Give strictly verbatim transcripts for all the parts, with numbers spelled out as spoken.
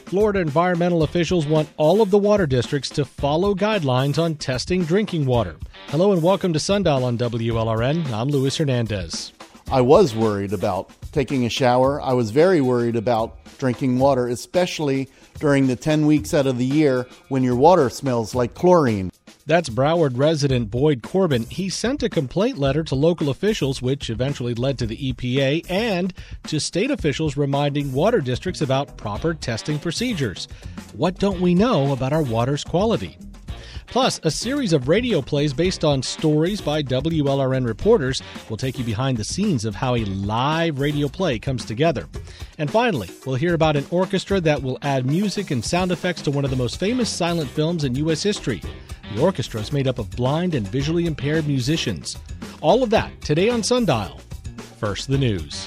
Florida environmental officials want all of the water districts to follow guidelines on testing drinking water. Hello and welcome to Sundial on W L R N. I'm Luis Hernandez. I was worried about taking a shower. I was very worried about drinking water, especially during the ten weeks out of the year when your water smells like chlorine. That's Broward resident Boyd Corbin. He sent a complaint letter to local officials, which eventually led to the E P A and to state officials reminding water districts about proper testing procedures. What don't we know about our water's quality? Plus, a series of radio plays based on stories by W L R N reporters will take you behind the scenes of how a live radio play comes together. And finally, we'll hear about an orchestra that will add music and sound effects to one of the most famous silent films in U S history. The orchestra is made up of blind and visually impaired musicians. All of that today on Sundial. First, the news.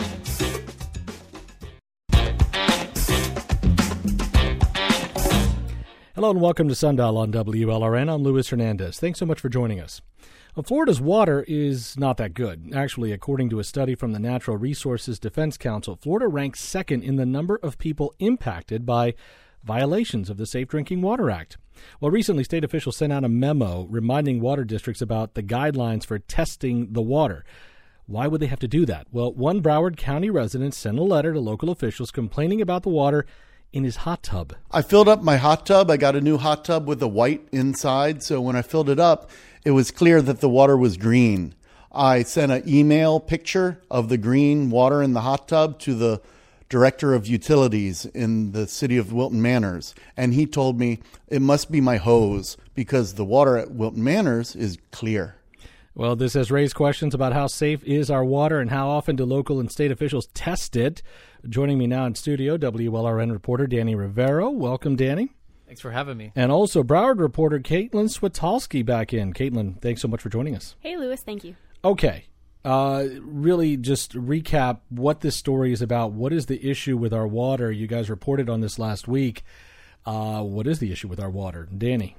Hello and welcome to Sundial on W L R N. I'm Luis Hernandez. Thanks so much for joining us. Well, Florida's water is not that good. Actually, according to a study from the Natural Resources Defense Council, Florida ranks second in the number of people impacted by violations of the Safe Drinking Water Act. Well, recently, state officials sent out a memo reminding water districts about the guidelines for testing the water. Why would they have to do that? Well, one Broward County resident sent a letter to local officials complaining about the water in his hot tub. I filled up my hot tub. I got a new hot tub with a white inside, so when I filled it up, it was clear that the water was green. I sent an email picture of the green water in the hot tub to the director of utilities in the city of Wilton Manors, and he told me it must be my hose because the water at Wilton Manors is clear. Well, this has raised questions about how safe is our water and how often do local and state officials test it. Joining me now in studio, W L R N reporter Danny Rivero. Welcome, Danny. Thanks for having me. And also Broward reporter Caitlin Switalski back in. Caitlin, thanks so much for joining us. Hey, Luis. Thank you. Okay. Uh, really just recap what this story is about. What is the issue with our water? You guys reported on this last week. Uh, what is the issue with our water? Danny.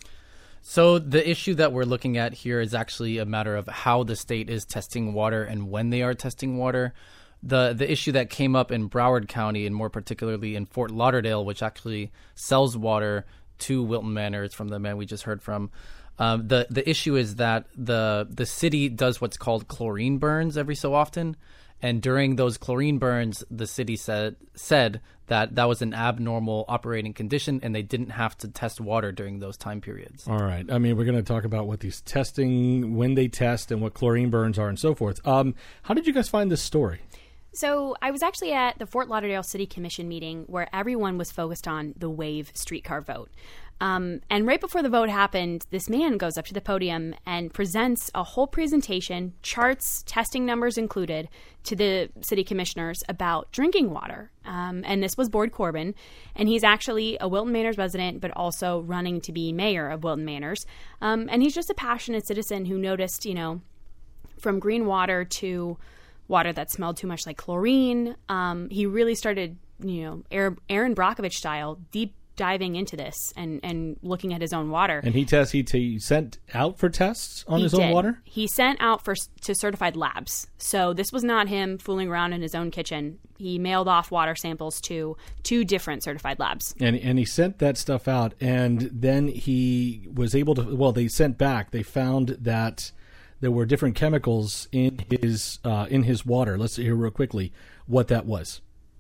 So the issue that we're looking at here is actually a matter of how the state is testing water and when they are testing water. The the issue that came up in Broward County, and more particularly in Fort Lauderdale, which actually sells water to Wilton Manors from the man we just heard from, Um, the the issue is that the the city does what's called chlorine burns every so often, and during those chlorine burns, the city said said that that was an abnormal operating condition, and they didn't have to test water during those time periods. All right. I mean, we're going to talk about what these testing, when they test, and what chlorine burns are, and so forth. Um, how did you guys find this story? So I was actually at the Fort Lauderdale City Commission meeting where everyone was focused on the WAVE streetcar vote. Um, and right before the vote happened, this man goes up to the podium and presents a whole presentation, charts, testing numbers included, to the city commissioners about drinking water. Um, and this was Boyd Corbin, and he's actually a Wilton Manors resident, but also running to be mayor of Wilton Manors. Um, and he's just a passionate citizen who noticed, you know, from green water to water that smelled too much like chlorine. Um, he really started, you know, Aaron Brockovich style, deep diving into this and, and looking at his own water. And he test he, he sent out for tests on he his did. own water? He sent out for to certified labs. So this was not him fooling around in his own kitchen. He mailed off water samples to two different certified labs. And and he sent that stuff out, and then he was able to, well, they sent back, they found that there were different chemicals in his uh, in his water. Let's hear real quickly what that was.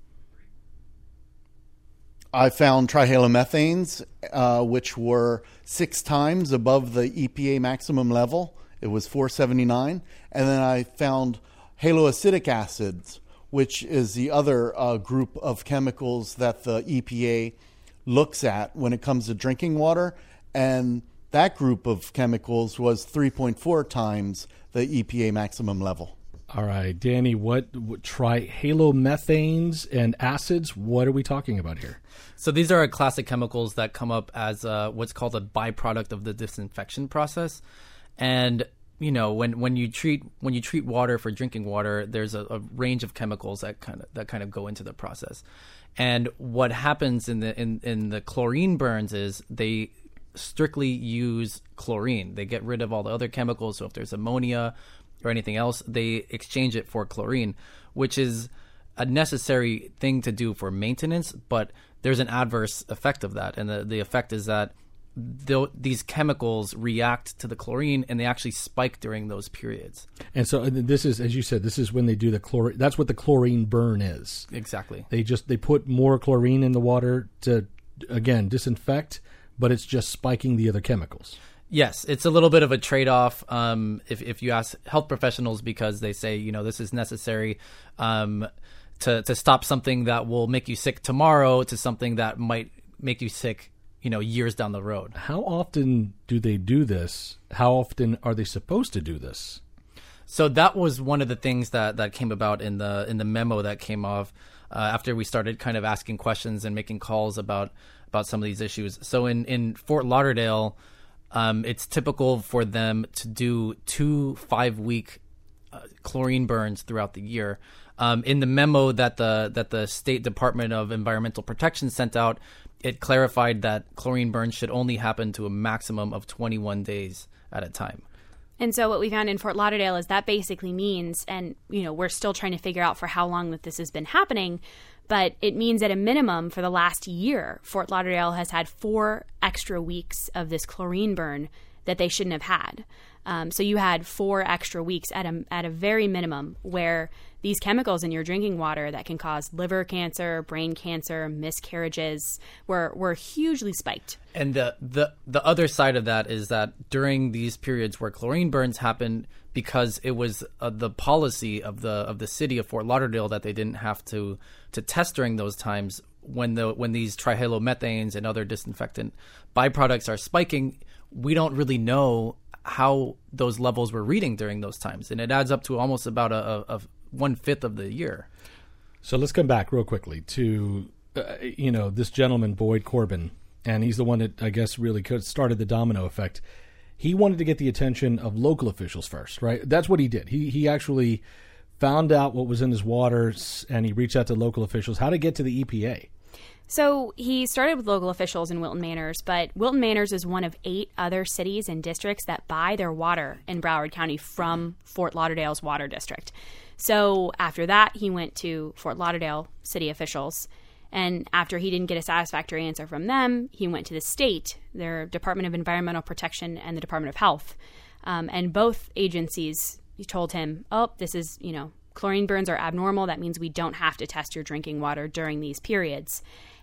I found trihalomethanes, uh, which were six times above the E P A maximum level. It was four seventy-nine. And then I found haloacidic acids, which is the other uh, group of chemicals that the E P A looks at when it comes to drinking water. And that group of chemicals was three point four times the E P A maximum level. All right, Danny, what, what trihalomethanes and acids, what are we talking about here? So these are classic chemicals that come up as uh, what's called a byproduct of the disinfection process. And, you know, when, when you treat when you treat water for drinking water, there's a, a range of chemicals that kind of that kind of go into the process. And what happens in the in, in the chlorine burns is they strictly use chlorine. They get rid of all the other chemicals. So if there's ammonia or anything else, they exchange it for chlorine, which is a necessary thing to do for maintenance, but there's an adverse effect of that. And the, the effect is that these chemicals react to the chlorine and they actually spike during those periods. And so this is, as you said, this is when they do the chlorine. That's what the chlorine burn is. Exactly. They just, they put more chlorine in the water to, again, disinfect, but it's just spiking the other chemicals. Yes, it's a little bit of a trade-off um, if, if you ask health professionals, because they say, you know, this is necessary um, to, to stop something that will make you sick tomorrow to something that might make you sick, you know, years down the road. How often do they do this? How often are they supposed to do this? So that was one of the things that, that came about in the in the memo that came off uh, after we started kind of asking questions and making calls about about some of these issues. So in, in Fort Lauderdale, um, it's typical for them to do two five-week uh, chlorine burns throughout the year. Um, in the memo that the that the State Department of Environmental Protection sent out, it clarified that chlorine burns should only happen to a maximum of twenty-one days at a time. And so what we found in Fort Lauderdale is that basically means, and you know, we're still trying to figure out for how long that this has been happening, but it means at a minimum for the last year, Fort Lauderdale has had four extra weeks of this chlorine burn that they shouldn't have had. Um, so you had four extra weeks at a, at a very minimum where these chemicals in your drinking water that can cause liver cancer, brain cancer, miscarriages were, were hugely spiked. And the, the, the other side of that is that during these periods where chlorine burns happen, because it was uh, the policy of the of the city of Fort Lauderdale that they didn't have to to test during those times, when the when these trihalomethanes and other disinfectant byproducts are spiking, we don't really know how those levels were reading during those times, and it adds up to almost about a, a, a one fifth of the year. So let's come back real quickly to uh, you know this gentleman Boyd Corbin, and he's the one that I guess really started the domino effect. He wanted to get the attention of local officials first, right? That's what he did. He he actually found out what was in his waters, and he reached out to local officials. How to get to the E P A? So he started with local officials in Wilton Manors, but Wilton Manors is one of eight other cities and districts that buy their water in Broward County from Fort Lauderdale's water district. So after that, he went to Fort Lauderdale city officials. And after he didn't get a satisfactory answer from them, he went to the state, their Department of Environmental Protection and the Department of Health. Um, and both agencies told him, oh, this is, you know, chlorine burns are abnormal. That means we don't have to test your drinking water during these periods.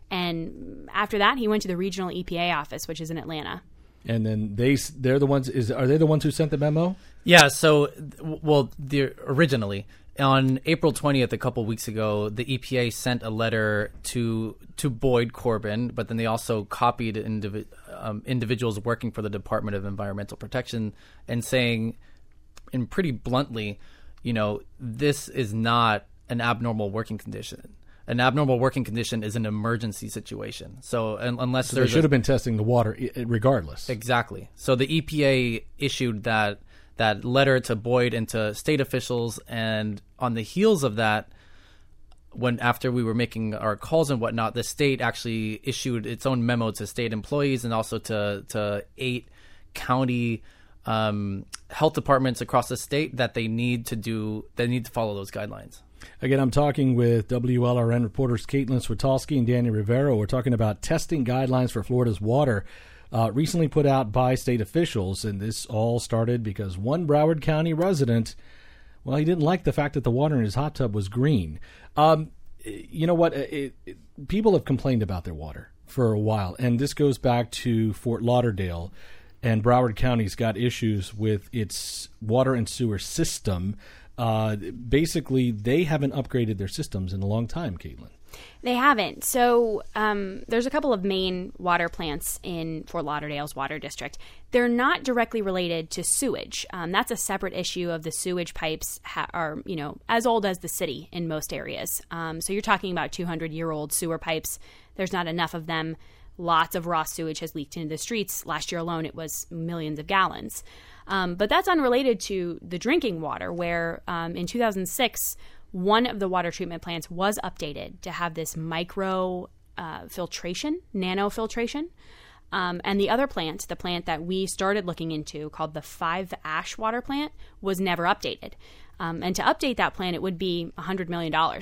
And after that, he went to the regional E P A office, which is in Atlanta. And then they, they're the ones, is are they the ones who sent the memo? Yeah, so, well, the, originally, on April twentieth, a couple weeks ago, the E P A sent a letter to to Boyd Corbin, but then they also copied indivi- um, individuals working for the Department of Environmental Protection and saying, and pretty bluntly, you know, this is not an abnormal working condition. An abnormal working condition is an emergency situation. So un- unless so there's they should a, have been testing the water regardless. Exactly. So the E P A issued that that letter to Boyd and to state officials, and on the heels of that, when after we were making our calls and whatnot, the state actually issued its own memo to state employees and also to to eight county um, health departments across the state that they need to do they need to follow those guidelines. Again, I'm talking with W L R N reporters Caitlin Switolski and Danny Rivero. We're talking about testing guidelines for Florida's water, uh, recently put out by state officials. And this all started because one Broward County resident, well, he didn't like the fact that the water in his hot tub was green. Um, you know what? It, it, people have complained about their water for a while. And this goes back to Fort Lauderdale. And Broward County's got issues with its water and sewer system. Uh, basically, they haven't upgraded their systems in a long time, Caitlin. They haven't. So um, there's a couple of main water plants in Fort Lauderdale's water district. They're not directly related to sewage. Um, that's a separate issue of the sewage pipes ha- are, you know, as old as the city in most areas. Um, so you're talking about two hundred year old sewer pipes. There's not enough of them. Lots of raw sewage has leaked into the streets. Last year alone, it was millions of gallons. Um, but that's unrelated to the drinking water, where um, in two thousand six, one of the water treatment plants was updated to have this micro uh, filtration, nano filtration. Um, and the other plant, the plant that we started looking into called the Five Ash Water Plant, was never updated. Um, and to update that plant, it would be one hundred million dollars.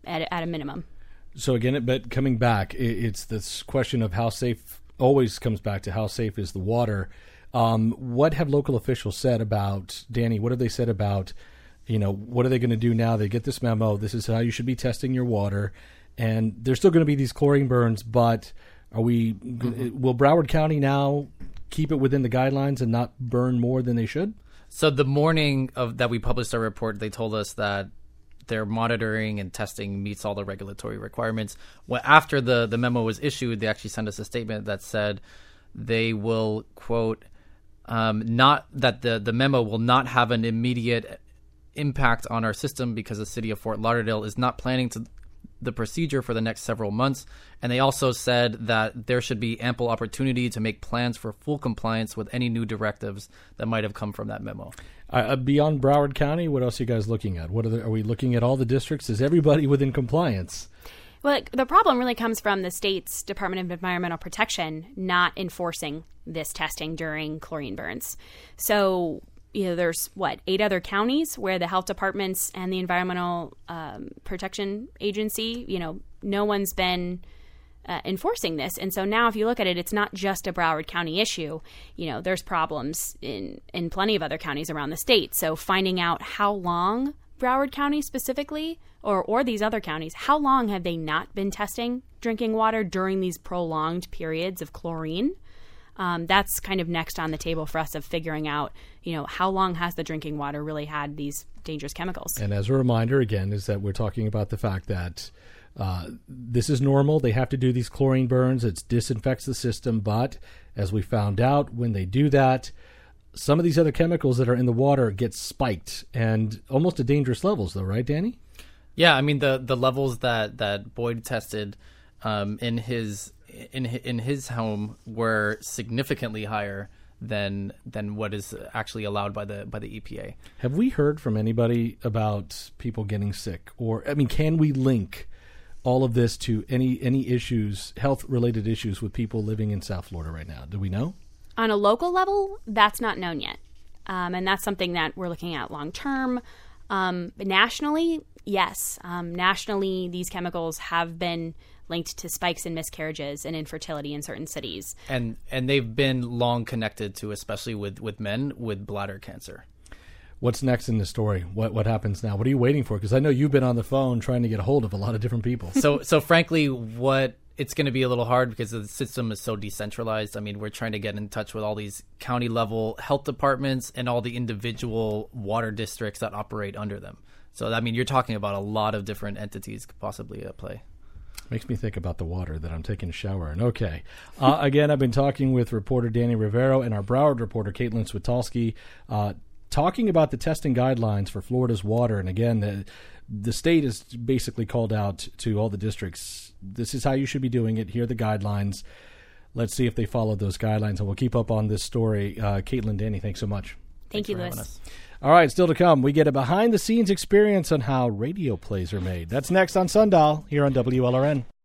at, at a minimum. So again, but coming back, it's this question of how safe always comes back to how safe is the water. Um, what have local officials said about, Danny, what have they said about, you know, what are they going to do now? They get this memo. This is how you should be testing your water. And there's still going to be these chlorine burns, but are we, mm-hmm. will Broward County now keep it within the guidelines and not burn more than they should? So the morning of that we published our report, they told us that their monitoring and testing meets all the regulatory requirements. Well, after the, the memo was issued, they actually sent us a statement that said they will, quote, um, not that the, the memo will not have an immediate impact on our system because the city of Fort Lauderdale is not planning to the procedure for the next several months. And they also said that there should be ample opportunity to make plans for full compliance with any new directives that might have come from that memo. Uh, beyond Broward County, what else are you guys looking at? What are, the, are we looking at all the districts? Is everybody within compliance? Well, the problem really comes from the state's Department of Environmental Protection not enforcing this testing during chlorine burns. So, you know, there's, what, eight other counties where the health departments and the Environmental um, Protection Agency, you know, no one's been uh, enforcing this. And so now if you look at it, it's not just a Broward County issue. You know, there's problems in, in plenty of other counties around the state. So finding out how long Broward County specifically, or, or these other counties, how long have they not been testing drinking water during these prolonged periods of chlorine? Um, that's kind of next on the table for us of figuring out, you know, how long has the drinking water really had these dangerous chemicals? And as a reminder, again, is that we're talking about the fact that uh, this is normal. They have to do these chlorine burns. It disinfects the system. But as we found out, when they do that, some of these other chemicals that are in the water get spiked and almost to dangerous levels, though, right, Danny? Yeah, I mean, the, the levels that, that Boyd tested um, in his in in his home were significantly higher than than what is actually allowed by the by the E P A. Have we heard from anybody about people getting sick? Or, I mean, can we link all of this to any any issues, health-related issues with people living in South Florida right now? Do we know? On a local level, that's not known yet. Um, and that's something that we're looking at long-term. Um, but nationally, yes. Um, nationally, these chemicals have been linked to spikes in miscarriages and infertility in certain cities. And and they've been long connected to, especially with, with men, with bladder cancer. What's next in the story? What what happens now? What are you waiting for? Because I know you've been on the phone trying to get a hold of a lot of different people. So so frankly, what it's going to be a little hard because the system is so decentralized. I mean, we're trying to get in touch with all these county level health departments and all the individual water districts that operate under them. So, I mean, you're talking about a lot of different entities could possibly uh, play. Makes me think about the water that I'm taking a shower in. Okay. Uh, again, I've been talking with reporter Danny Rivero and our Broward reporter Caitlin Switolski, uh, talking about the testing guidelines for Florida's water. And again, the, the state has basically called out to all the districts, this is how you should be doing it. Here are the guidelines. Let's see if they follow those guidelines. And we'll keep up on this story. Uh, Caitlin, Danny, thanks so much. Thank Thanks you, Louis. All right, still to come, we get a behind-the-scenes experience on how radio plays are made. That's next on Sundial here on W L R N.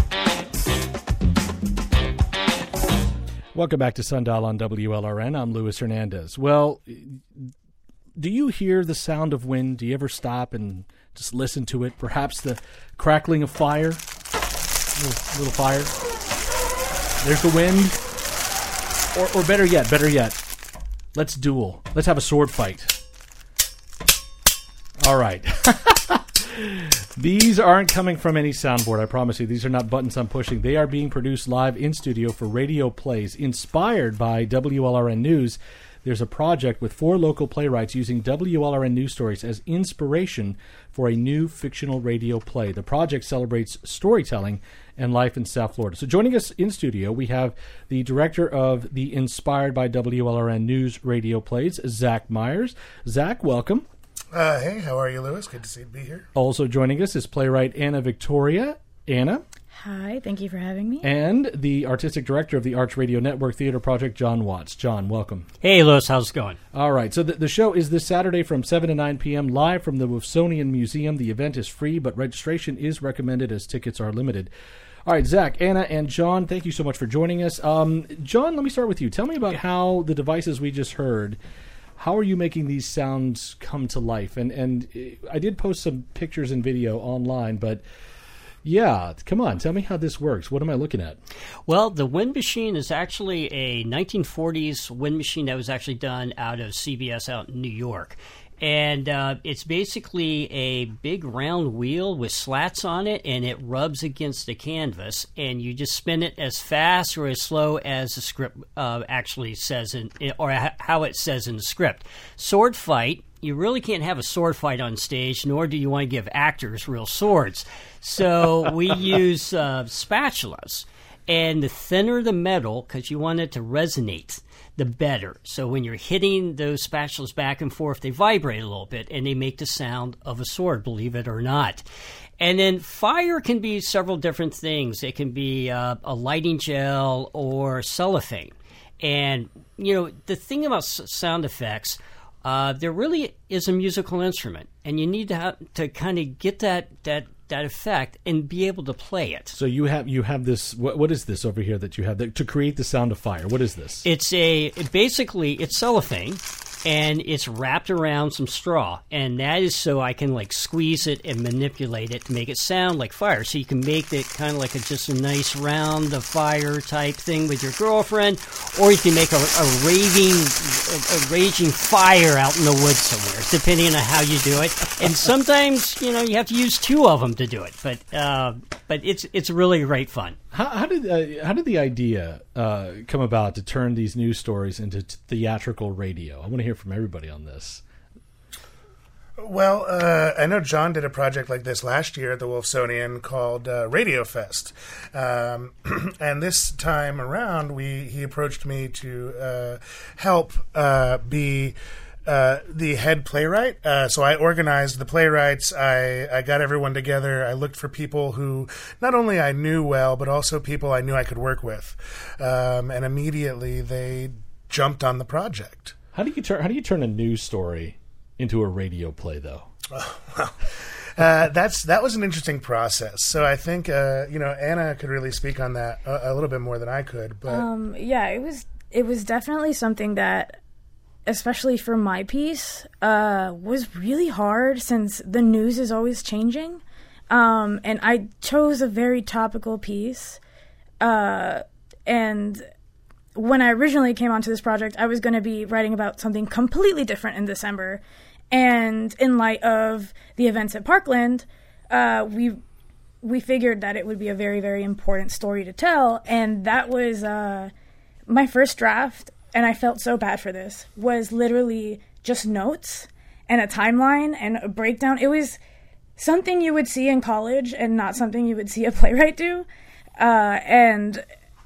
Welcome back to Sundial on W L R N. I'm Luis Hernandez. Well, do you hear the sound of wind? Do you ever stop and just listen to it? Perhaps the crackling of fire? Little, little fire. There's the wind. Or, or better yet, better yet, let's duel. Let's have a sword fight. All right. These aren't coming from any soundboard, I promise you. These are not buttons I'm pushing. They are being produced live in studio for radio plays. Inspired by W L R N News, there's a project with four local playwrights using W L R N news stories as inspiration for a new fictional radio play. The project celebrates storytelling and life in South Florida. So joining us in studio, we have the director of the Inspired by W L R N News radio plays, Zach Myers. Zach, welcome. Uh, hey, how are you, Louis? Good to see you be here. Also joining us is playwright Anna Victoria. Anna. Hi, thank you for having me. And the artistic director of the Arch Radio Network Theater Project, John Watts. John, welcome. Hey, Louis, how's it going? All right, so the, the show is this Saturday from seven to nine p.m. live from the Wilsonian Museum. The event is free, but registration is recommended as tickets are limited. All right, Zach, Anna, and John, thank you so much for joining us. Um, John, let me start with you. Tell me about how the devices we just heard, how are you making these sounds come to life? And and I did post some pictures and video online, but yeah, come on, tell me how this works. What am I looking at? Well, the wind machine is actually a nineteen forties wind machine that was actually done out of C B S out in New York. And uh, it's basically a big round wheel with slats on it, and it rubs against the canvas, and you just spin it as fast or as slow as the script uh, actually says, in, or how it says in the script. Sword fight. You really can't have a sword fight on stage, nor do you want to give actors real swords. So we use uh, spatulas. And the thinner the metal, because you want it to resonate, the better. So when you're hitting those spatulas back and forth, they vibrate a little bit, and they make the sound of a sword, believe it or not. And then fire can be several different things. It can be uh, a lighting gel or cellophane. And, you know, the thing about s- sound effects, Uh, there really is a musical instrument, and you need to have, to kind of get that, that that effect and be able to play it. So you have you have this. What, what is this over here that you have that, to create the sound of fire? What is this? It's a it basically it's cellophane, and it's wrapped around some straw, and that is so I can like squeeze it and manipulate it to make it sound like fire. So you can make it kind of like a, just a nice round of fire type thing with your girlfriend, or you can make a, a raving, a, a raging fire out in the woods somewhere, depending on how you do it. And sometimes you know you have to use two of them to do it, but uh, but it's it's really great fun. How, how did uh, how did the idea uh, come about to turn these news stories into t- theatrical radio? I want to hear from everybody on this. Well, uh, I know John did a project like this last year at the Wolfsonian called uh, Radio Fest, um, and this time around, we he approached me to uh, help uh, be. Uh, the head playwright. Uh, so I organized the playwrights. I, I got everyone together. I looked for people who not only I knew well, but also people I knew I could work with. Um, and immediately they jumped on the project. How do you turn How do you turn a news story into a radio play, though? Oh, well, uh, that's that was an interesting process. So I think uh, you know Anna could really speak on that a, a little bit more than I could. But um, yeah, it was it was definitely something that, especially for my piece, uh, was really hard since the news is always changing. Um, and I chose a very topical piece. Uh, and when I originally came onto this project, I was going to be writing about something completely different in December. And in light of the events at Parkland, uh, we we figured that it would be a very, very important story to tell. And that was uh, my first draft. And I felt so bad for this, was literally just notes and a timeline and a breakdown. It was something you would see in college and not something you would see a playwright do. Uh, and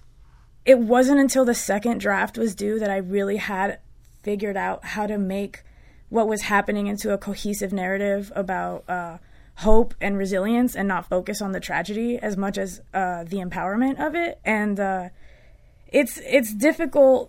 it wasn't until the second draft was due that I really had figured out how to make what was happening into a cohesive narrative about uh, hope and resilience and not focus on the tragedy as much as uh, the empowerment of it. And uh, it's it's difficult,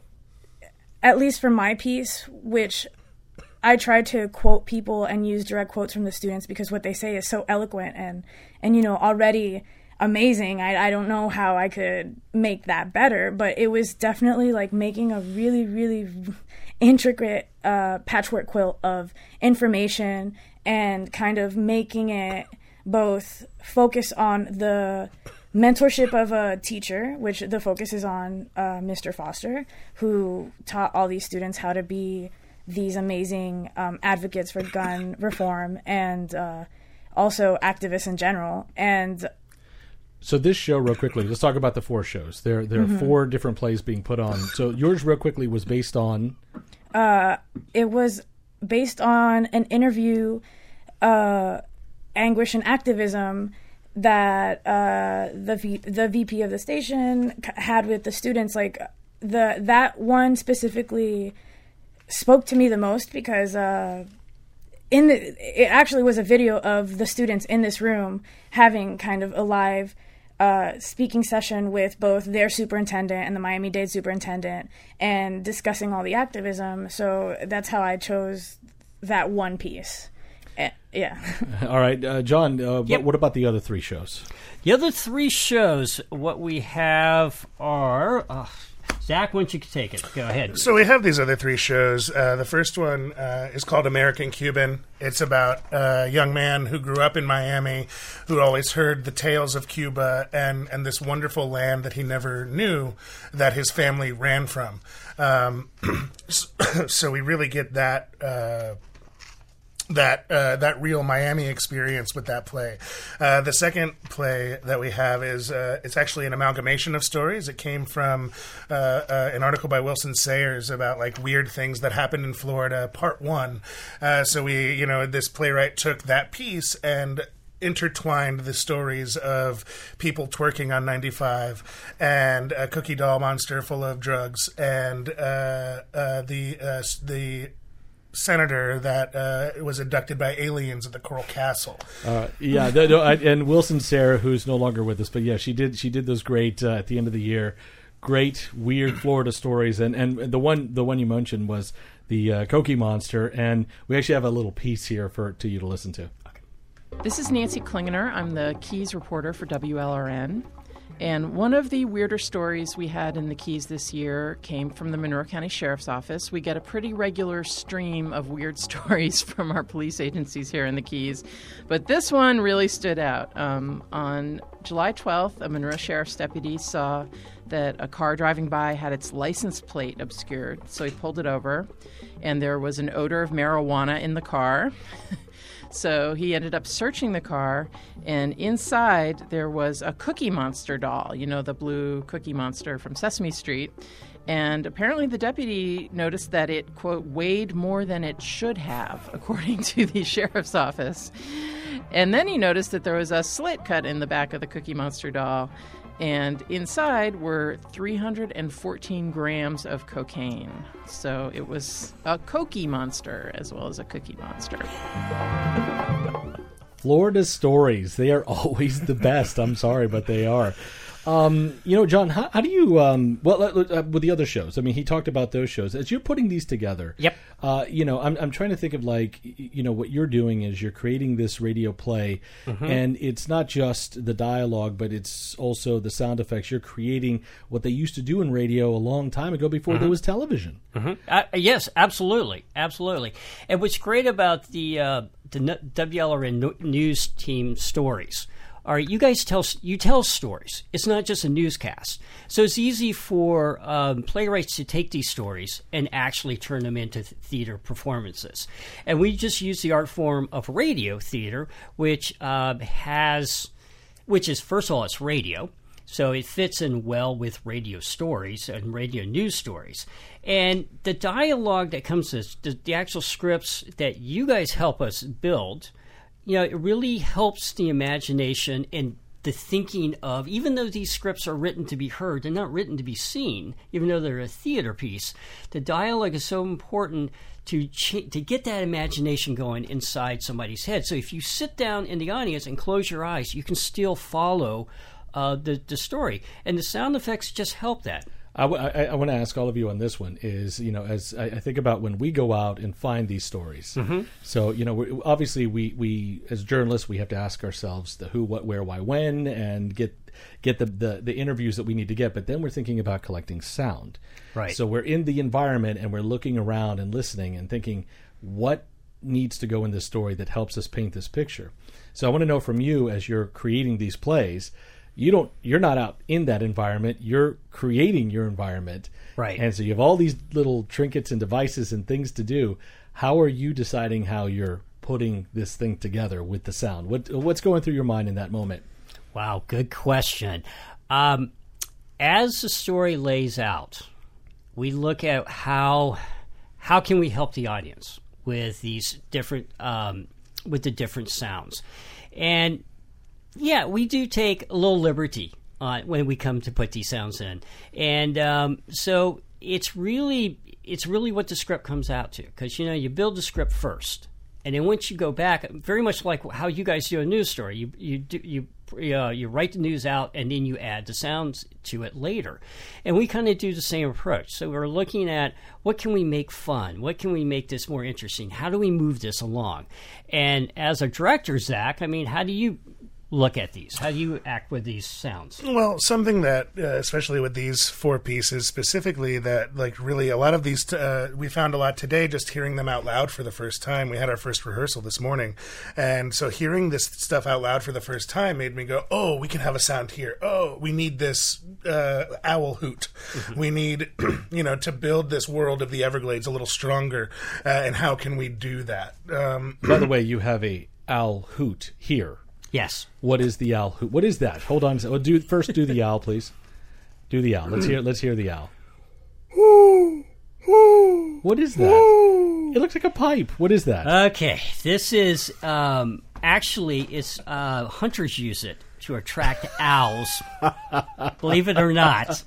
at least for my piece, which I try to quote people and use direct quotes from the students because what they say is so eloquent and, and you know, already amazing. I, I don't know how I could make that better, but it was definitely like making a really, really intricate uh, patchwork quilt of information and kind of making it both focus on the mentorship of a teacher, which the focus is on uh, Mister Foster, who taught all these students how to be these amazing um, advocates for gun reform and uh, also activists in general. And so this show, real quickly, let's talk about the four shows. There, there mm-hmm. are four different plays being put on. So yours, real quickly, was based on? Uh, it was based on an interview, uh, Anguish and Activism, that uh, the v- the V P of the station had with the students. Like the that one specifically spoke to me the most because uh, in the it actually was a video of the students in this room having kind of a live uh, speaking session with both their superintendent and the Miami-Dade superintendent and discussing all the activism. So that's how I chose that one piece. Yeah. All right, uh, John, uh, yep. what about the other three shows? The other three shows, what we have are, uh, Zach, why don't you take it? Go ahead. So we have these other three shows. Uh, the first one uh, is called American Cuban. It's about a young man who grew up in Miami, who always heard the tales of Cuba and, and this wonderful land that he never knew that his family ran from. Um, so we really get that uh, that uh, that real Miami experience with that play. Uh, the second play that we have is uh, it's actually an amalgamation of stories. It came from uh, uh, an article by Wilson Sayers about like weird things that happened in Florida, part one. Uh, so we, you know, this playwright took that piece and intertwined the stories of people twerking on ninety-five and a cookie doll monster full of drugs and uh, uh, the uh, the senator that uh, was abducted by aliens at the Coral Castle. Uh, yeah, no, no, I, and Wilson Sarah, who's no longer with us, but yeah, she did she did those great uh, at the end of the year, great weird Florida stories, and, and the one the one you mentioned was the uh, Cookie Monster, and we actually have a little piece here for to you to listen to. This is Nancy Klingener. I'm the Keys reporter for W L R N. And one of the weirder stories we had in the Keys this year came from the Monroe County Sheriff's Office. We get a pretty regular stream of weird stories from our police agencies here in the Keys. But this one really stood out. Um, on July twelfth, a Monroe Sheriff's deputy saw that a car driving by had its license plate obscured. So he pulled it over, and there was an odor of marijuana in the car. So he ended up searching the car, and inside there was a Cookie Monster doll, you know, the blue Cookie Monster from Sesame Street. And apparently the deputy noticed that it, quote, weighed more than it should have, according to the sheriff's office. And then he noticed that there was a slit cut in the back of the Cookie Monster doll, and inside were three hundred fourteen grams of cocaine. So it was a Cookie Monster as well as a Cookie Monster. Florida stories, they are always the best. I'm sorry, but they are. Um, you know, John, how, how do you, um, well, uh, with the other shows, I mean, he talked about those shows. As you're putting these together, yep. uh, you know, I'm, I'm trying to think of like, you know, what you're doing is you're creating this radio play, mm-hmm. and it's not just the dialogue, but it's also the sound effects. You're creating what they used to do in radio a long time ago before mm-hmm. there was television. Mm-hmm. Uh, yes, absolutely. Absolutely. And what's great about the, uh, the W L R N news team stories, all right, you guys tell you tell stories. It's not just a newscast. So it's easy for um, playwrights to take these stories and actually turn them into th- theater performances. And we just use the art form of radio theater, which uh, has, which is, first of all, it's radio. So it fits in well with radio stories and radio news stories. And the dialogue that comes to this, the, the actual scripts that you guys help us build, you know, it really helps the imagination and the thinking of, even though these scripts are written to be heard, they're not written to be seen, even though they're a theater piece. The dialogue is so important to ch- to get that imagination going inside somebody's head. So if you sit down in the audience and close your eyes, you can still follow uh, the, the story. And the sound effects just help that. I, I, I want to ask all of you on this one is, you know, as I, I think about when we go out and find these stories. Mm-hmm. So, you know, we, obviously we, we, as journalists, we have to ask ourselves the who, what, where, why, when, and get get the, the, the interviews that we need to get. But then we're thinking about collecting sound. Right. So we're in the environment and we're looking around and listening and thinking, what needs to go in this story that helps us paint this picture? So I want to know from you, as you're creating these plays, You don't. You're not out in that environment. You're creating your environment, right? And so you have all these little trinkets and devices and things to do. How are you deciding how you're putting this thing together with the sound? What What's going through your mind in that moment? Wow, good question. Um, as the story lays out, we look at how how can we help the audience with these different um, with the different sounds, and yeah, we do take a little liberty uh, when we come to put these sounds in, and um, so it's really it's really what the script comes out to, because you know you build the script first, and then once you go back, very much like how you guys do a news story, you you do, you uh, you write the news out and then you add the sounds to it later, and we kind of do the same approach. So we're looking at what can we make fun, what can we make this more interesting, how do we move this along, and as a director, Zach, I mean, how do you look at these? How do you act with these sounds? Well, something that, uh, especially with these four pieces specifically, that like really a lot of these, uh, we found a lot today just hearing them out loud for the first time. We had our first rehearsal this morning. And so hearing this stuff out loud for the first time made me go, oh, we can have a sound here. Oh, we need this uh, owl hoot. Mm-hmm. We need, you know, to build this world of the Everglades a little stronger. Uh, and how can we do that? Um, By the way, you have a owl hoot here. Yes. What is the owl hoot? What is that? Hold on. Well, do first do the owl, please. Do the owl. Let's hear. Let's hear the owl. What is that? It looks like a pipe. What is that? Okay, this is um, actually it's uh, hunters use it to attract owls. Believe it or not.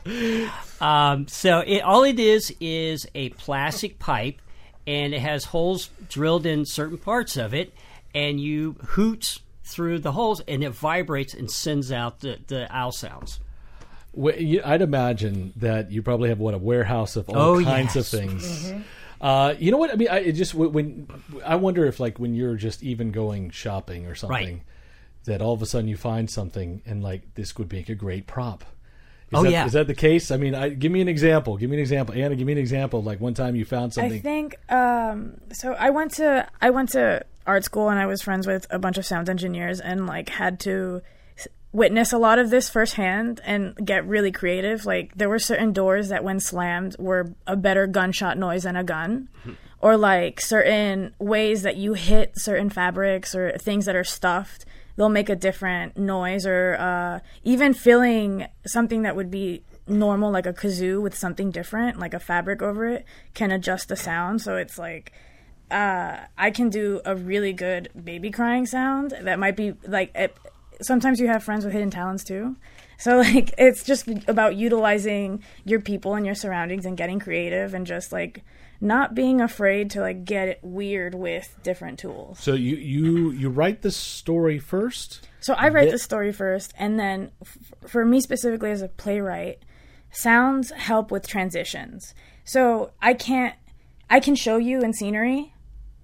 Um, so it, all it is is a plastic pipe, and it has holes drilled in certain parts of it, and you hoot through the holes, and it vibrates and sends out the, the owl sounds. Well, you, I'd imagine that you probably have what a warehouse of all oh, kinds yes. of things. Mm-hmm. Uh, you know what I mean? I it just when I wonder if like when you're just even going shopping or something, right. that all of a sudden you find something and like this would make a great prop. Is oh that, yeah, is that the case? I mean, I, give me an example. Give me an example, Anna. Give me an example. Like one time you found something. I think um, so. I went to I went to art school and I was friends with a bunch of sound engineers and like had to witness a lot of this firsthand and get really creative. Like there were certain doors that when slammed were a better gunshot noise than a gun. Or like certain ways that you hit certain fabrics or things that are stuffed, they'll make a different noise. Or uh, even filling something that would be normal, like a kazoo, with something different, like a fabric over it, can adjust the sound. So it's like uh, I can do a really good baby crying sound that might be like it, sometimes you have friends with hidden talents too. So like it's just about utilizing your people and your surroundings and getting creative and just like not being afraid to like get it weird with different tools. So you you you write the story first? So I write Th- the story first, and then f- for me specifically as a playwright, sounds help with transitions. So I can't I can show you in scenery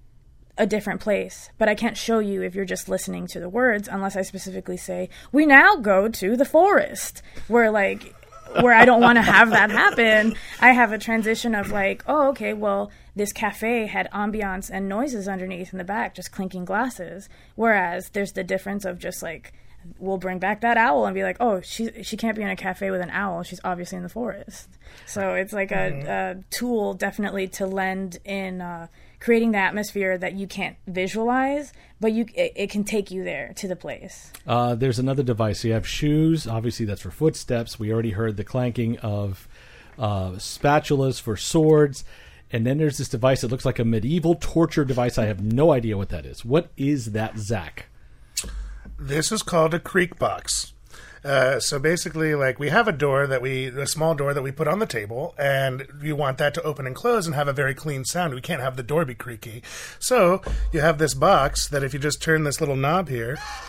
a different place, but I can't show you if you're just listening to the words unless I specifically say, we now go to the forest, where like where I don't want to have that happen. I have a transition of like, oh, okay, well, this cafe had ambiance and noises underneath in the back, just clinking glasses. Whereas there's the difference of just like, we'll bring back that owl and be like, oh, she she can't be in a cafe with an owl. She's obviously in the forest. So it's like a, a tool definitely to lend in uh, creating the atmosphere that you can't visualize, but you it, it can take you there to the place. Uh, there's another device. You have shoes. Obviously, that's for footsteps. We already heard the clanking of uh, spatulas for swords. And then there's this device that looks like a medieval torture device. I have no idea what that is. What is that, Zach? This is called a creak box. Uh, so basically, like, we have a door that we, a small door that we put on the table, and you want that to open and close and have a very clean sound. We can't have the door be creaky. So you have this box that if you just turn this little knob here.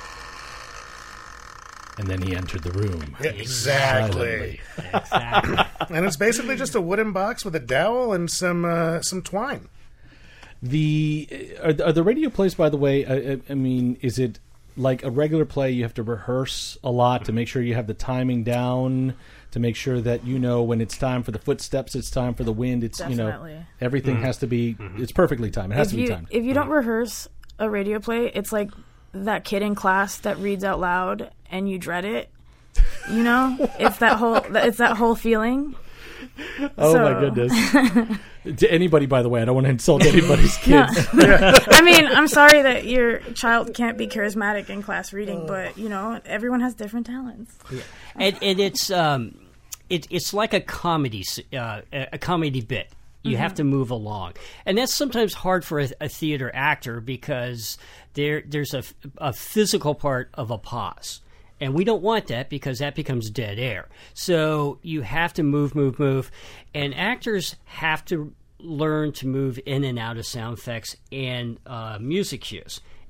And then he entered the room. Yeah, exactly. exactly. And it's basically just a wooden box with a dowel and some uh, some twine. The are, are the radio plays, by the way, I, I mean, is it like a regular play? You have to rehearse a lot to make sure you have the timing down, to make sure that you know when it's time for the footsteps, it's time for the wind. It's Definitely. you know everything mm-hmm. has to be. Mm-hmm. It's perfectly timed. It has if to be you, timed. If you don't rehearse a radio play, it's like that kid in class that reads out loud and you dread it. You know, it's that whole it's that whole feeling. Oh so. my goodness. To anybody, by the way, I don't want to insult anybody's kids. No. I mean, I'm sorry that your child can't be charismatic in class reading, but you know, everyone has different talents. Yeah. And, and it's um, it, it's like a comedy uh, a comedy bit. You mm-hmm. have to move along, and that's sometimes hard for a, a theater actor because there there's a, a physical part of a pause. And we don't want that because that becomes dead air. So you have to move, move, move. And actors have to learn to move in and out of sound effects and uh, music cues.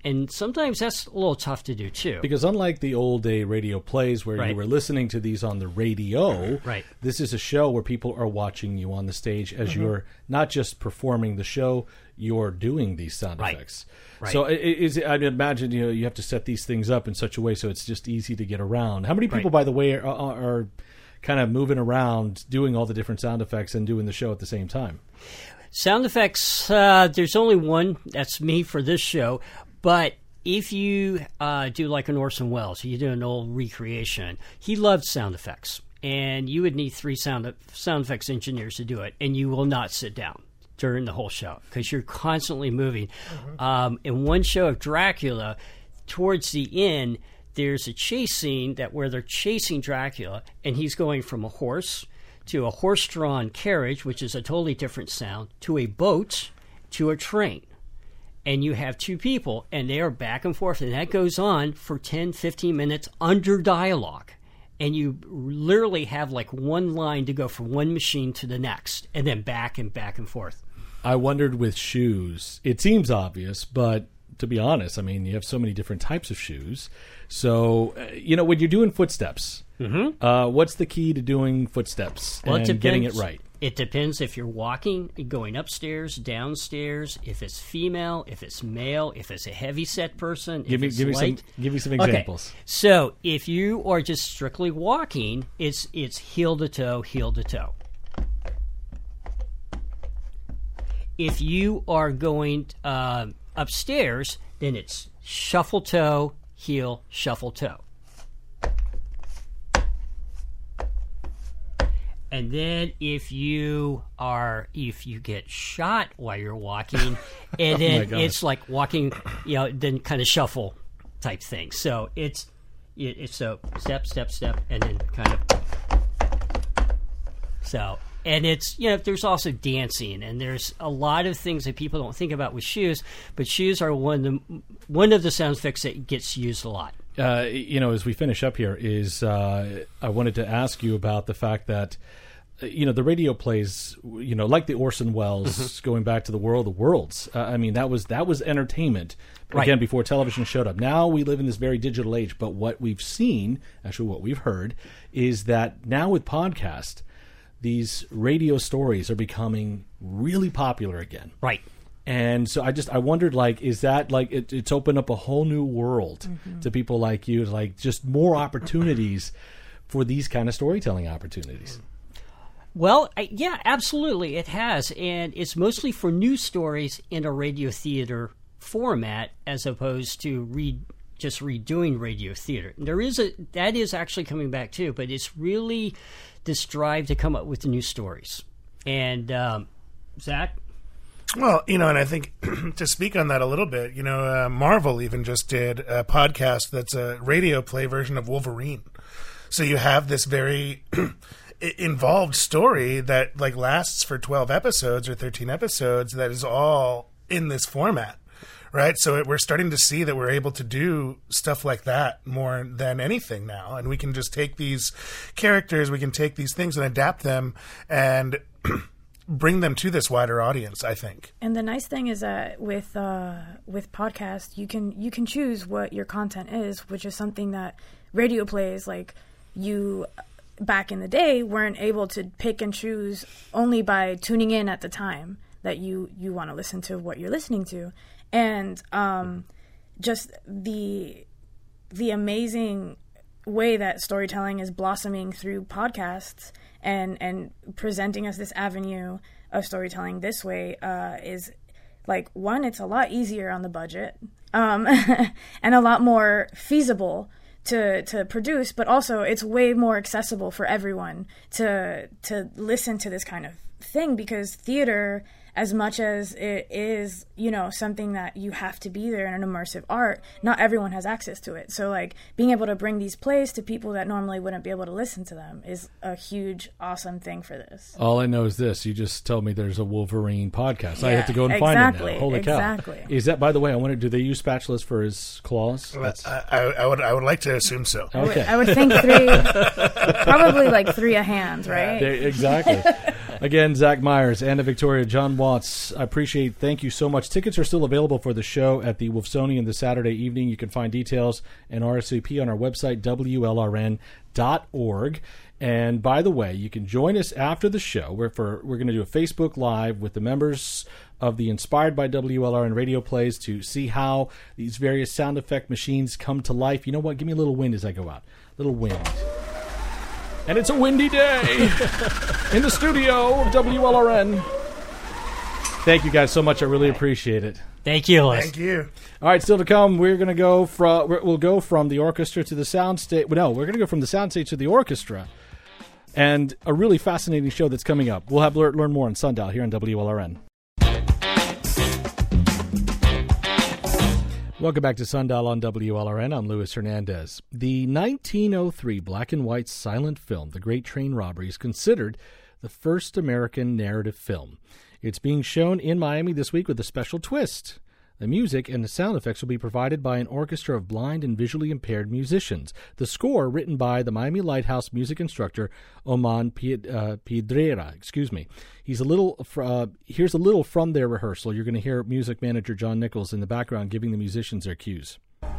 And sometimes that's a little tough to do, too. Because unlike the old day radio plays where Right. you were listening to these on the radio, Right. this is a show where people are watching you on the stage as Mm-hmm. you're not just performing the show, you're doing these sound Right. effects. Right. So it is, I'd imagine you know you have to set these things up in such a way so it's just easy to get around. How many people, Right. by the way, are, are, are kind of moving around, doing all the different sound effects and doing the show at the same time? Sound effects, uh, there's only one. That's me for this show. But if you uh, do like an Orson Welles, you do an old recreation, he loved sound effects. And you would need three sound sound effects engineers to do it. And you will not sit down during the whole show because you're constantly moving. Mm-hmm. Um, in one show of Dracula, towards the end, there's a chase scene that where they're chasing Dracula, and he's going from a horse to a horse-drawn carriage, which is a totally different sound, to a boat, to a train. And you have two people, and they are back and forth, and that goes on for ten, fifteen minutes under dialogue. And you literally have like one line to go from one machine to the next, and then back and back and forth. I wondered with shoes. It seems obvious, but to be honest, I mean, you have so many different types of shoes. So, uh, you know, when you're doing footsteps, Mm-hmm. uh, what's the key to doing footsteps Well, and it depends. getting it right? It depends if you're walking, going upstairs, downstairs, if it's female, if it's male, if it's a heavy set person, Give if me, it's give me some, light. give me some Okay. examples. So if you are just strictly walking, it's it's heel to toe, heel to toe. If you are going uh, upstairs, then it's shuffle toe, heel, shuffle toe. And then if you are, if you get shot while you're walking, and then gosh. it's like walking, you know, then kind of shuffle type thing. So it's, it, it's so step, step, step, and then kind of, so, and it's, you know, there's also dancing, and there's a lot of things that people don't think about with shoes, but shoes are one of the, one of the sound effects that gets used a lot. Uh, you know, as we finish up here, is uh, I wanted to ask you about the fact that, uh, you know, the radio plays, you know, like the Orson Welles, Mm-hmm. going back to the World of Worlds. Uh, I mean, that was that was entertainment, Right. again, before television showed up. Now we live in this very digital age, but what we've seen, actually what we've heard, is that now with podcast, these radio stories are becoming really popular again. Right. And so I just I wondered, like, is that like it, it's opened up a whole new world Mm-hmm. to people like you, like just more opportunities for these kind of storytelling opportunities? Well, I, yeah, absolutely, it has, and it's mostly for news stories in a radio theater format, as opposed to read just redoing radio theater. There is a that is actually coming back too, but it's really this drive to come up with the new stories. And um, Zach. Well, you know, and I think to speak on that a little bit, you know, uh, Marvel even just did a podcast that's a radio play version of Wolverine. So you have this very involved story that like lasts for twelve episodes or thirteen episodes that is all in this format, right? So it, we're starting to see that we're able to do stuff like that more than anything now. And we can just take these characters, we can take these things and adapt them and bring them to this wider audience, I think. And the nice thing is that with uh, with podcasts, you can you can choose what your content is, which is something that radio plays, like you back in the day, weren't able to pick and choose only by tuning in at the time that you, you want to listen to what you're listening to. And um, just the the amazing way that storytelling is blossoming through podcasts and and presenting us this avenue of storytelling this way uh, is like, one, it's a lot easier on the budget um, and a lot more feasible to to produce, but also it's way more accessible for everyone to to listen to this kind of thing, because theater, as much as it is, you know, something that you have to be there in an immersive art, not everyone has access to it. So, like, being able to bring these plays to people that normally wouldn't be able to listen to them is a huge, awesome thing for this. All I know is this. You just told me there's a Wolverine podcast. I Yeah, have to go and exactly, find it now. Holy exactly. cow. Is that, by the way, I wondered, do they use spatulas for his claws? That's, I, I, I would I would like to assume so. I would, okay. I would think three, probably like three a hand, right? They- exactly. Again, Zach Myers, Anna Victoria, John Watts, I appreciate, thank you so much. Tickets are still available for the show at the Wolfsonian this Saturday evening. You can find details and R S V P on our website, W L R N dot org. And by the way, you can join us after the show. We're, for, we're going to do a Facebook Live with the members of the Inspired by W L R N radio plays to see how these various sound effect machines come to life. You know what? Give me a little wind as I go out. A little wind. And it's a windy day in the studio of W L R N. Thank you guys so much. I really appreciate it. Thank you, Les. Thank you. All right, still to come, we're going to go from we'll go from the orchestra to the sound stage. No, we're going to go from the sound stage to the orchestra. And a really fascinating show that's coming up. We'll have learn, learn more on Sundial here on W L R N. Welcome back to Sundial on W L R N. I'm Luis Hernandez. The nineteen oh three black and white silent film, The Great Train Robbery, is considered the first American narrative film. It's being shown in Miami this week with a special twist. The music and the sound effects will be provided by an orchestra of blind and visually impaired musicians. The score, written by the Miami Lighthouse music instructor Oman Piedrera. Excuse me. He's a little. Uh, here's a little from their rehearsal. You're going to hear music manager John Nichols in the background giving the musicians their cues.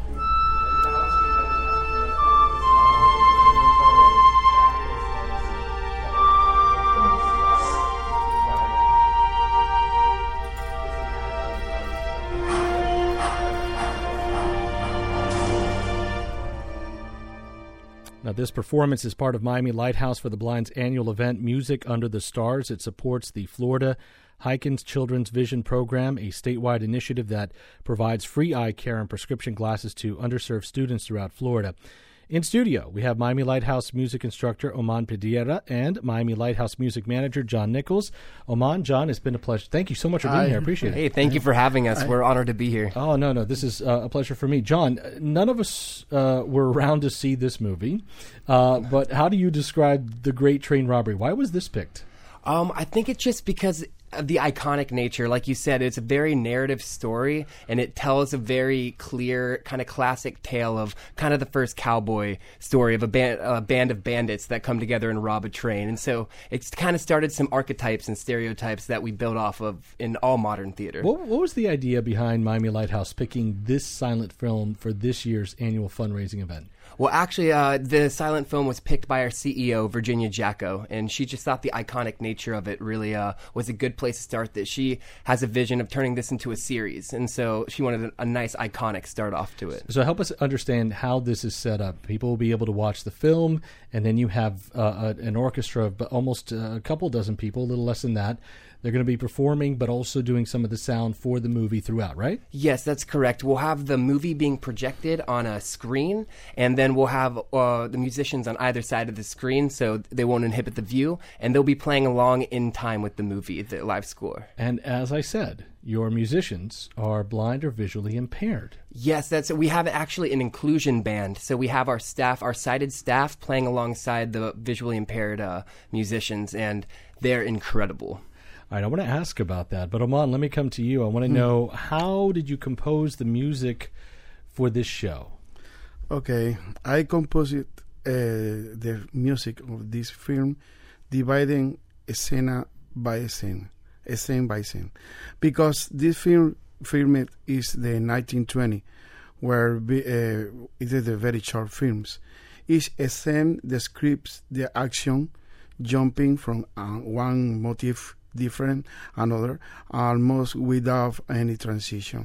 Now, this performance is part of Miami Lighthouse for the Blind's annual event, Music Under the Stars. It supports the Florida Heikens Children's Vision Program, a statewide initiative that provides free eye care and prescription glasses to underserved students throughout Florida. In studio, we have Miami Lighthouse music instructor Oman Piedrera and Miami Lighthouse music manager John Nichols. Oman, John, it's been a pleasure. Thank you so much for being Hi. here. I appreciate it. Hey, thank you for having us. We're honored to be here. Oh, no, no. This is uh, a pleasure for me. John, none of us uh, were around to see this movie, uh, but how do you describe The Great Train Robbery? Why was this picked? Um, I think it's just because of the iconic nature. Like you said, it's a very narrative story, and it tells a very clear, kind of classic tale of kind of the first cowboy story of a band, a band of bandits that come together and rob a train. And so it's kind of started some archetypes and stereotypes that we build off of in all modern theater. What, what was the idea behind Miami Lighthouse picking this silent film for this year's annual fundraising event? Well, actually, uh, the silent film was picked by our C E O, Virginia Jacko, and she just thought the iconic nature of it really uh, was a good place to start. That she has a vision of turning this into a series, and so she wanted a, a nice, iconic start off to it. So help us understand how this is set up. People will be able to watch the film, and then you have uh, a, an orchestra of almost a couple dozen people, a little less than that. They're going to be performing, but also doing some of the sound for the movie throughout, right? Yes, that's correct. We'll have the movie being projected on a screen, and then we'll have uh, the musicians on either side of the screen, so they won't inhibit the view, and they'll be playing along in time with the movie, the live score. And as I said, your musicians are blind or visually impaired. Yes, that's we have actually an inclusion band. So we have our staff, our sighted staff, playing alongside the visually impaired uh, musicians, and they're incredible. All right, I want to ask about that, but Oman, let me come to you. I want to mm. know, how did you compose the music for this show? Okay, I composed it, uh, the music of this film, dividing escena by scene, scene by scene, because this film filmed is the nineteen twenty, where we, uh, it is a very short films. Each scene describes the action, jumping from uh, one motif different another, almost without any transition.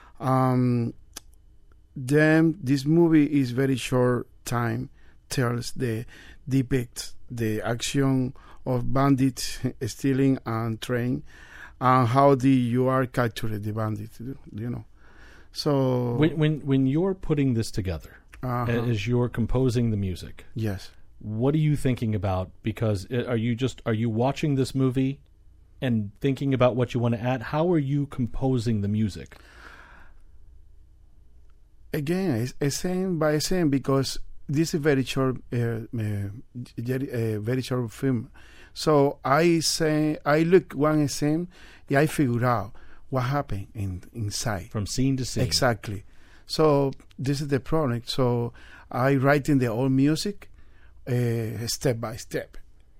Um, then this movie is very short time, tells the depicts the action of bandits stealing and train, and how the you are captured the bandits, you know. So when when when you're putting this together, uh-huh. as you're composing the music, yes, what are you thinking about? Because are you just are you watching this movie and thinking about what you want to add? How are you composing the music? Again, it's, it's same by same, because this is a very short, uh, uh, very, uh, very short film. So I say, I look one scene, and I figure out what happened in, inside. From scene to scene. Exactly. So this is the product. So I write in the old music, uh, step by step.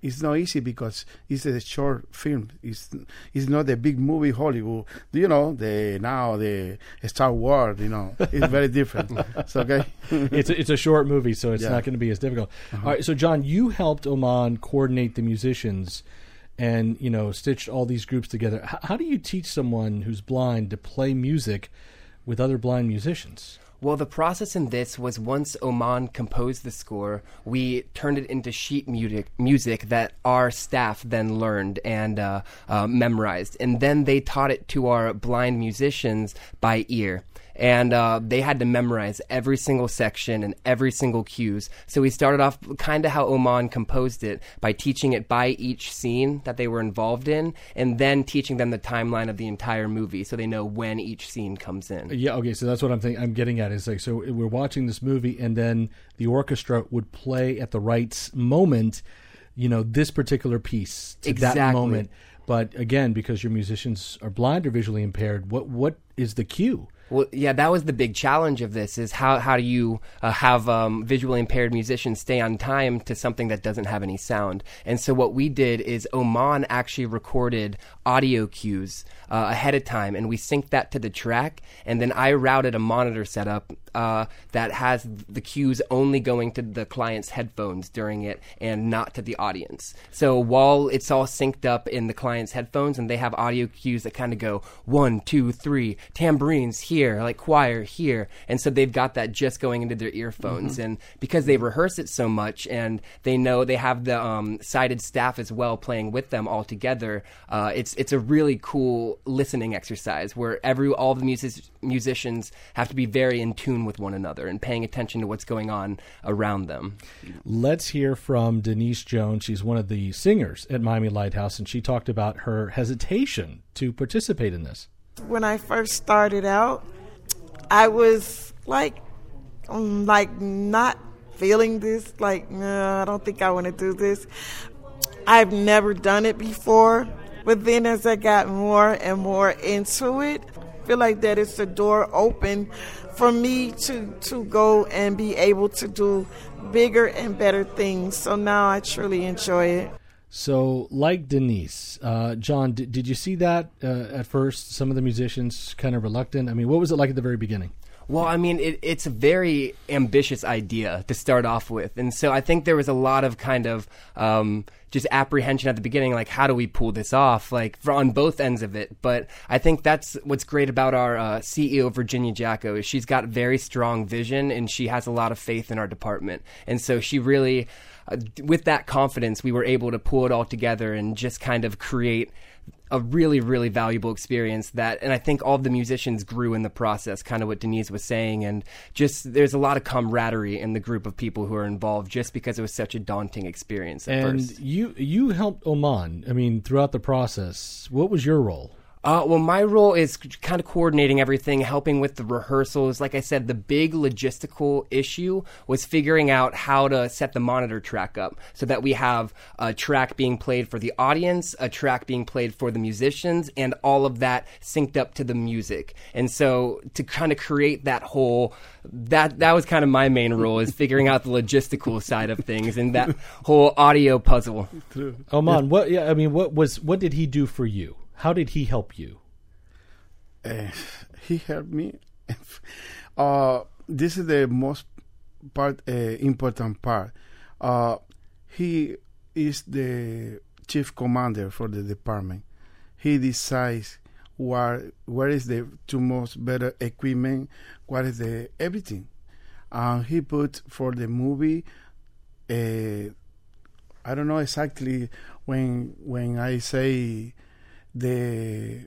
it's not easy because it's a short film. It's it's not a big movie Hollywood. You know, the now the Star Wars. You know, it's very different. It's okay. it's a, it's a short movie, so it's Yeah. not going to be as difficult. Uh-huh. All right, so John, you helped Oman coordinate the musicians, and you know stitched all these groups together. H- how do you teach someone who's blind to play music with other blind musicians? Well, the process in this was once Oman composed the score, we turned it into sheet music, music that our staff then learned and uh, uh, memorized. And then they taught it to our blind musicians by ear. And uh, they had to memorize every single section and every single cues. So we started off kind of how Oman composed it, by teaching it by each scene that they were involved in, and then teaching them the timeline of the entire movie so they know when each scene comes in. Yeah, okay, so that's what I'm thinking. I'm getting at is like, so we're watching this movie, and then the orchestra would play at the right s- moment, you know, this particular piece to that Exactly. moment. But again, because your musicians are blind or visually impaired, what what is the cue? Well, yeah, that was the big challenge of this, is how, how do you uh, have um, visually impaired musicians stay on time to something that doesn't have any sound? And so what we did is Oman actually recorded audio cues uh, ahead of time, and we synced that to the track, and then I routed a monitor setup uh, that has the cues only going to the client's headphones during it and not to the audience. So while it's all synced up in the client's headphones, and they have audio cues that kind of go one, two, three, tambourines here, like choir here, and so they've got that just going into their earphones. Mm-hmm. And because they rehearse it so much, and they know they have the um, sighted staff as well playing with them all together, uh, it's it's a really cool listening exercise where every all the music, musicians have to be very in tune with one another and paying attention to what's going on around them. Let's hear from Denise Jones. She's one of the singers at Miami Lighthouse, and she talked about her hesitation to participate in this. When I first started out, I was like, um, like not feeling this. Like, no, I don't think I want to do this. I've never done it before, but then as I got more and more into it, I feel like that it's a door open for me to to go and be able to do bigger and better things. So now I truly enjoy it. So, like Denise, uh, John, did, did you see that uh, at first? Some of the musicians kind of reluctant. I mean, what was it like at the very beginning? Well, I mean, it, it's a very ambitious idea to start off with. And so I think there was a lot of kind of um, just apprehension at the beginning, like, how do we pull this off, like, for, on both ends of it. But I think that's what's great about our uh, C E O, Virginia Jacko, is she's got very strong vision, and she has a lot of faith in our department. And so she really, uh, with that confidence, we were able to pull it all together and just kind of create a really, really valuable experience that, and I think all of the musicians grew in the process, kind of what Denise was saying, and just there's a lot of camaraderie in the group of people who are involved just because it was such a daunting experience at and first. you you helped Oman, I mean, throughout the process. What was your role? Uh, well, my role is kind of coordinating everything, helping with the rehearsals. Like I said, the big logistical issue was figuring out how to set the monitor track up so that we have a track being played for the audience, a track being played for the musicians, and all of that synced up to the music. And so to kind of create that whole, that that was kind of my main role, is figuring out the logistical side of things and that whole audio puzzle. Oman, what? Yeah, I mean, what was what did he do for you? How did he help you? Uh, he helped me. uh, this is the most part, uh, important part. Uh, he is the chief commander for the department. He decides where where is the two most better equipment, what is the everything. Uh, he put for the movie. Uh, I don't know exactly when when I say. The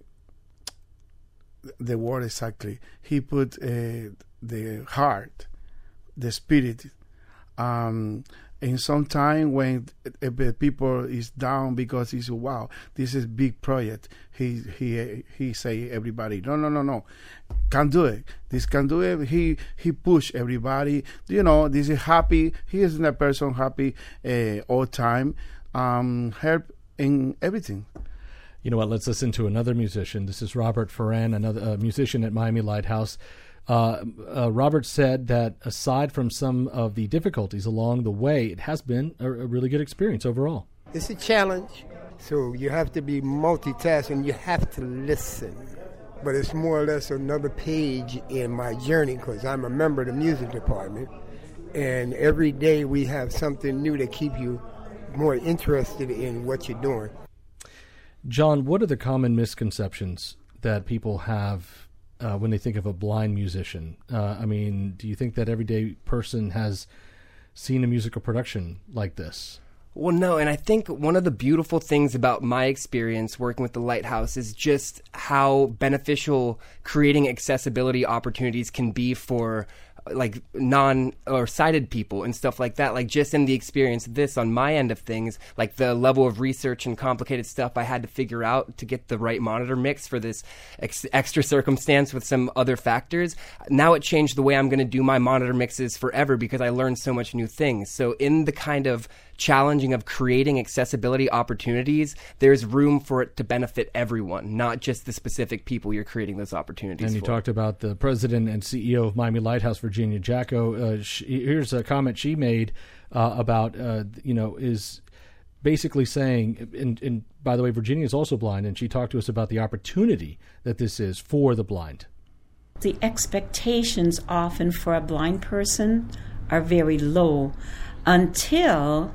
the word exactly. He put uh, the heart, the spirit. Um, and sometime when uh, people is down because he's wow, this is big project. He he he say everybody no no no no, can't do it. This can do it. He he push everybody. You know, this is happy. He isn't a person happy uh, all time. Um, help in everything. You know what? Let's listen to another musician. This is Robert Ferran, another uh, musician at Miami Lighthouse. Uh, uh, Robert said that aside from some of the difficulties along the way, it has been a, a really good experience overall. It's a challenge, so you have to be multitasking. You have to listen. But it's more or less another page in my journey because I'm a member of the music department. And every day we have something new to keep you more interested in what you're doing. John, what are the common misconceptions that people have uh, when they think of a blind musician? Uh, I mean, do you think that everyday person has seen a musical production like this? Well, no, and I think one of the beautiful things about my experience working with the Lighthouse is just how beneficial creating accessibility opportunities can be for like non or sighted people and stuff like that. Like just in the experience of this on my end of things, like the level of research and complicated stuff I had to figure out to get the right monitor mix for this ex- extra circumstance with some other factors. Now it changed the way I'm going to do my monitor mixes forever because I learned so much new things. So in the kind of challenging of creating accessibility opportunities, there's room for it to benefit everyone, not just the specific people you're creating those opportunities And you for. talked about the president and C E O of Miami Lighthouse, Virginia Jacko. Uh, she, here's a comment she made uh, about, uh, you know, is basically saying, and, and by the way, Virginia is also blind, and she talked to us about the opportunity that this is for the blind. The expectations often for a blind person are very low until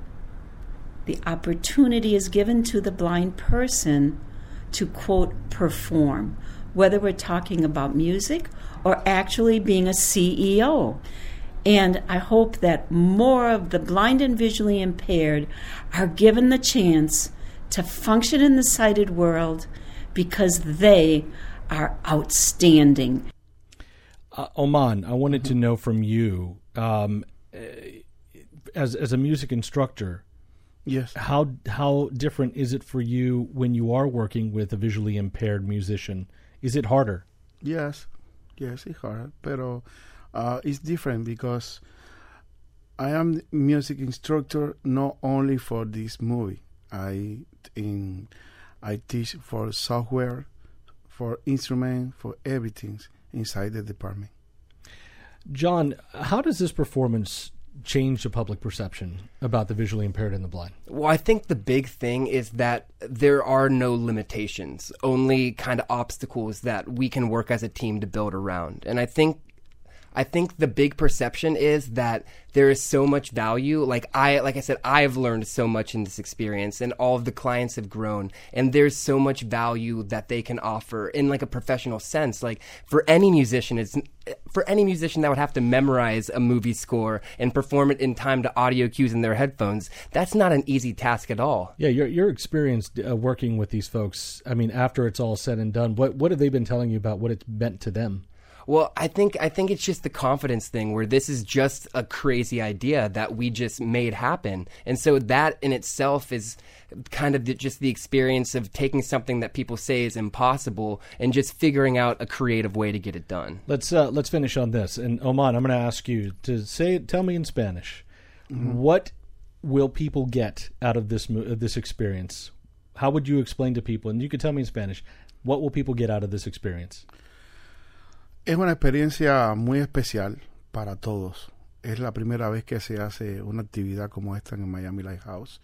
the opportunity is given to the blind person to, quote, perform, whether we're talking about music or actually being a C E O. And I hope that more of the blind and visually impaired are given the chance to function in the sighted world because they are outstanding. Uh, Oman, I wanted to know from you, um, as as a music instructor, yes, how how different is it for you when you are working with a visually impaired musician? Is it harder? Yes, yes, it's hard, pero uh, it's different because I am music instructor not only for this movie. I in I teach for software, for instrument, for everything inside the department. John, how does this performance change the public perception about the visually impaired and the blind? Well, I think the big thing is that there are no limitations, only kind of obstacles that we can work as a team to build around. And I think I think the big perception is that there is so much value. Like I, like I said, I've learned so much in this experience, and all of the clients have grown. And there's so much value that they can offer in like a professional sense. Like for any musician, it's for any musician that would have to memorize a movie score and perform it in time to audio cues in their headphones. That's not an easy task at all. Yeah, your your experience uh, working with these folks. I mean, after it's all said and done, what what have they been telling you about what it's meant to them? Well, I think I think it's just the confidence thing where this is just a crazy idea that we just made happen. And so that in itself is kind of the, just the experience of taking something that people say is impossible and just figuring out a creative way to get it done. Let's uh, let's finish on this. And Oman, I'm going to ask you to say, tell me in Spanish, mm-hmm. what will people get out of this uh, this experience? How would you explain to people? And you can tell me in Spanish, what will people get out of this experience? Es una experiencia muy especial para todos. Es la primera vez que se hace una actividad como esta en el Miami Lighthouse.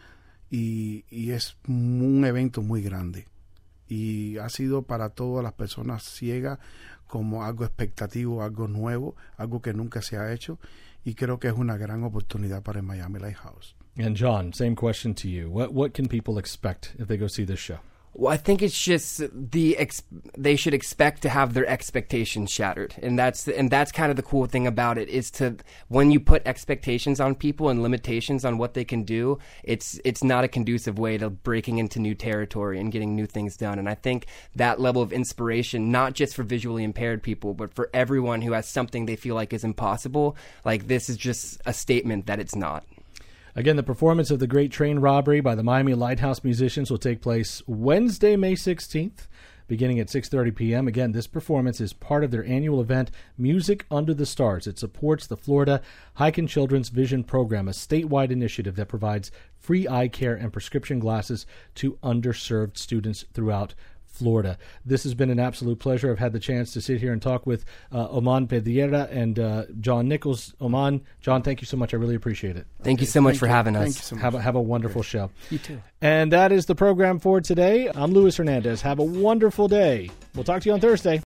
Y, y es un evento muy grande. Y ha sido para todas las personas ciegas como algo expectativo, algo nuevo, algo que nunca se ha hecho. Y creo que es una gran oportunidad para el Miami Lighthouse. And John, same question to you. What what can people expect if they go see this show? Well, I think it's just the ex- they should expect to have their expectations shattered, and that's and that's kind of the cool thing about it is to when you put expectations on people and limitations on what they can do, it's it's not a conducive way to breaking into new territory and getting new things done. And I think that level of inspiration, not just for visually impaired people, but for everyone who has something they feel like is impossible, like this is just a statement that it's not. Again, the performance of The Great Train Robbery by the Miami Lighthouse musicians will take place Wednesday, May sixteenth, beginning at six thirty p.m. Again, this performance is part of their annual event, Music Under the Stars. It supports the Florida Heiken Children's Vision Program, a statewide initiative that provides free eye care and prescription glasses to underserved students throughout Florida. This has been an absolute pleasure. I've had the chance to sit here and talk with uh, Oman Pedriera and uh, John Nichols. Oman, John, thank you so much. I really appreciate it. Thank you so much Thank for you. having Thank us. you so much. Have a, have a wonderful show. You too. And that is the program for today. I'm Luis Hernandez. Have a wonderful day. We'll talk to you on Thursday.